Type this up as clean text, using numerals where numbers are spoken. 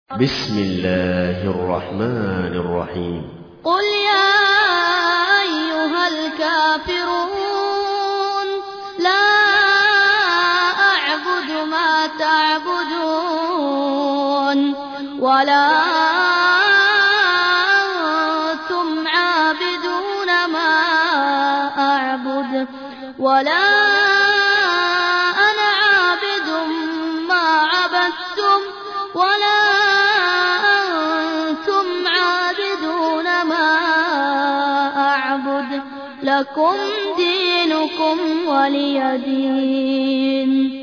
بسم الله الرحمن الرحيم. قل يا أيها الكافرون لا أعبد ما تعبدون ولا أنتم عابدون ما أعبد ولا أنا عابد ما عبدتم ولا لكم دينكم ولي دين.